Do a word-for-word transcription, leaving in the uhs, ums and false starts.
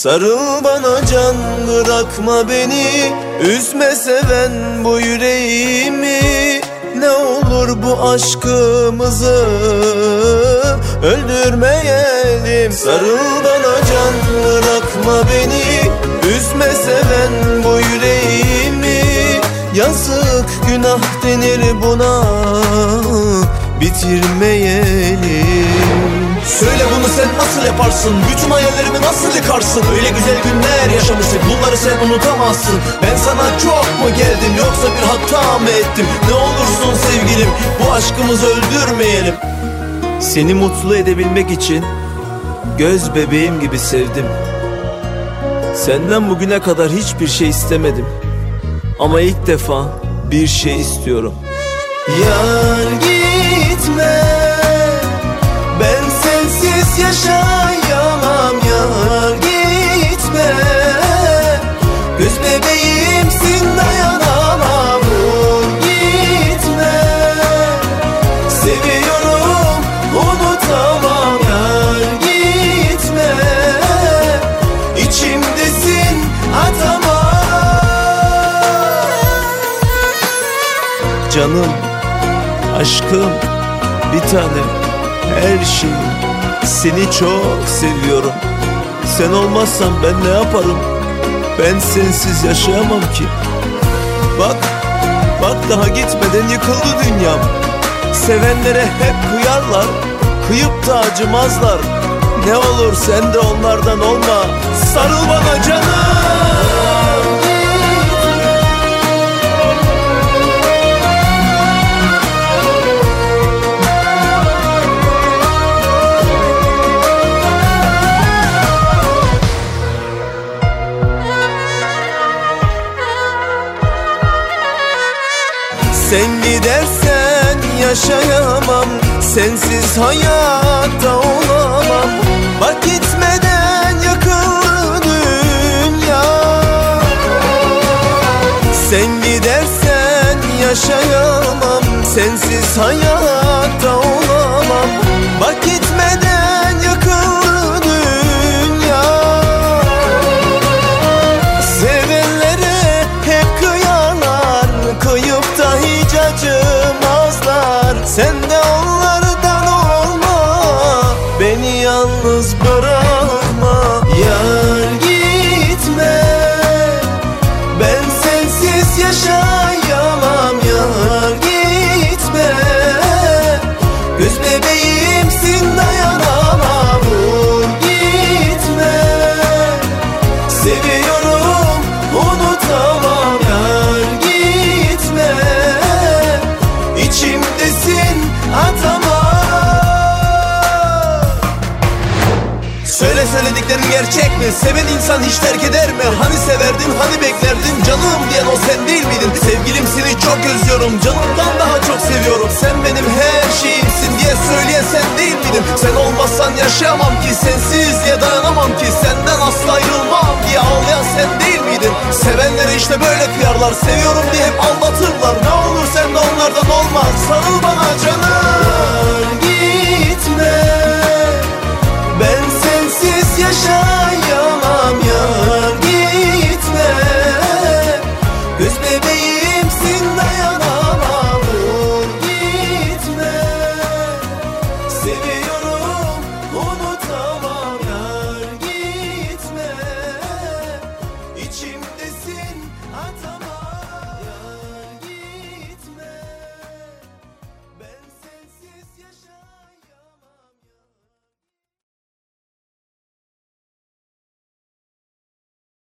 Sarıl bana can, bırakma beni, üzme seven bu yüreğimi. Ne olur bu aşkımızı öldürmeyelim. Sarıl bana can, bırakma beni, üzme seven bu yüreğimi. Yazık günah denir buna, bitirmeyelim. Söyle bunu sen nasıl yaparsın? Bütün hayallerimi nasıl yıkarsın? Öyle güzel günler yaşamıştık, bunları sen unutamazsın. Ben sana çok mu geldim, yoksa bir hata mı ettim? Ne olursun sevgilim, bu aşkımızı öldürmeyelim. Seni mutlu edebilmek için göz bebeğim gibi sevdim. Senden bugüne kadar hiçbir şey istemedim, ama ilk defa bir şey istiyorum. Yar gitme, ben sensiz yaşayamam. Yar gitme, göz bebeğimsin, dayanamam. Vur gitme, seviyorum, unutamam. Yar gitme, içimdesin, atamam. Canım, aşkım, bir tanem, her şeyim, seni çok seviyorum. Sen olmazsan ben ne yaparım? Ben sensiz yaşayamam ki. Bak, bak daha gitmeden yıkıldı dünyam. Sevenlere hep kıyarlar, kıyıp da acımazlar. Ne olur sen de onlardan olma. Sarıl bana canım. Sen gidersen yaşayamam, sensiz hayatta olamam. Bak gitmeden yakıldı dünya. Sen gidersen yaşayamam, sensiz hayatta olamam. Bak gitmeden yakıldı dünya. Sevenlere hep kıyarlar, kıyıp da hiç acımazlar. Sen de onlardan olma, beni yalnız bırakma. Yar gitme, ben sensiz yaşayamam. Yar gitme, göz bebeğimsin, dayanamam. Vur gitme, seviyorum, unutamam. Yar gitme, içimdesin, atamam. Söyle söylediklerin gerçek mi? Seven insan hiç terk eder mi? Hani severdin, hani beklerdin? Canım diyen o sen değil miydin? Sevgilim seni çok özlüyorum, canımdan daha çok seviyorum. Sen benim her şeyimsin diye söyleyen sen değil miydin? Sen olmazsan yaşayamam ki, sensiz diye dayanamam ki. Senden asla ayrılmam diye ağlayan sen değil miydin? Sevenlere işte böyle kıyarlar, seviyorum diye hep aldatırlar. Ne olur sen de onlardan olma. Sarıl bana canım.